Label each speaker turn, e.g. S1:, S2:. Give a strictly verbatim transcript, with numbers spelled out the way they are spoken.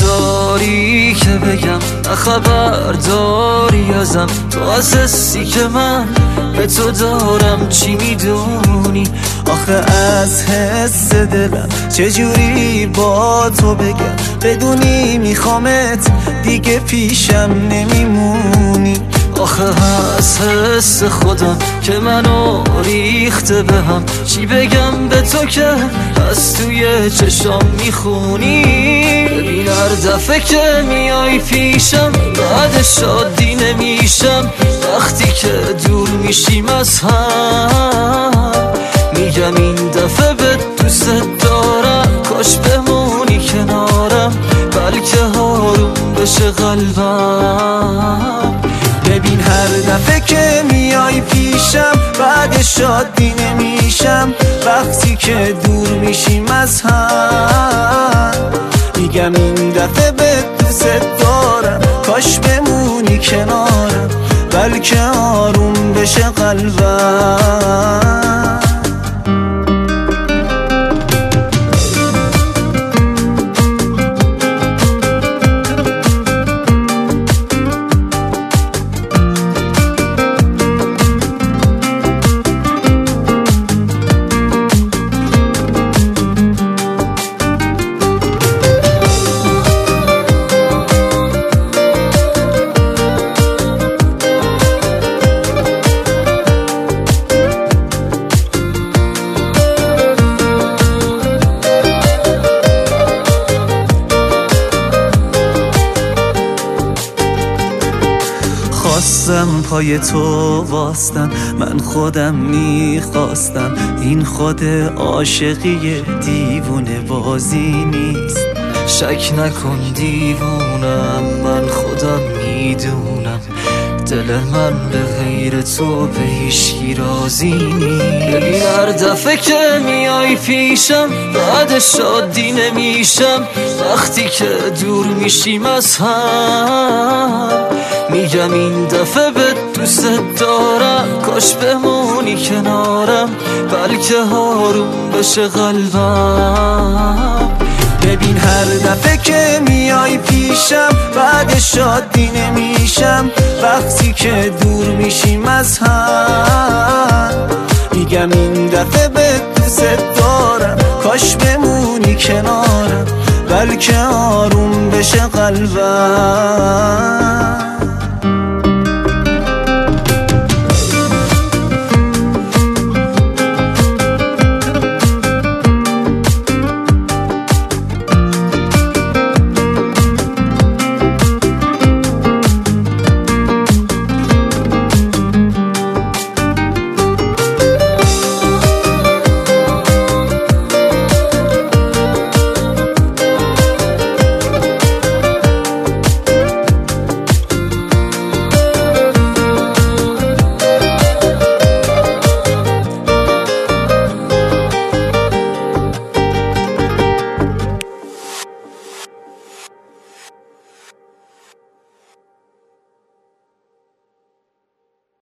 S1: داری که بگم نه خبر داری ازم، تو از حسی که من به تو دارم چی میدونی؟
S2: آخه از حس دلم چجوری با تو بگم، بدونی میخوامت دیگه پیشم نمیمونی.
S1: آخه از حس خودم که منو ریخته به هم، چی بگم به تو که از توی چشام میخونی؟ ببین هر دفعه که میای پیشم بعد شادی نمیشم، وقتی که دور میشیم از هم میگم این دفعه به دوست دارم، کاش بمونی کنارم بلکه آروم بشه قلبم.
S2: ببین هر دفعه که میای پیشم بعد شادی نمیشم، وقتی که دور میشیم از هم میگم این دفعه به دوست دارم، کاش بمونی کنارم بلکه آروم بشه قلبم. خواستم پای تو واستم، من خودم میخواستم، این خود عاشقی دیوونه بازی نیست.
S1: شک نکن دیوونم، من خودم میدونم دل من به غیر تو به هیچکی راضی نیست. ببین هر دفعه که میای پیشم بعد شادی نمیشم، وقتی که دور میشیم از هم میگم این دفعه به دوست دارم، کاش بمونی کنارم بلکه آروم بشه قلبم.
S2: ببین هر دفعه که میای پیشم بعد شادی نمیشم، وقتی که دور میشیم از هم میگم این دفعه به دوست دارم، کاش بمونی کنارم بلکه آروم بشه قلبم.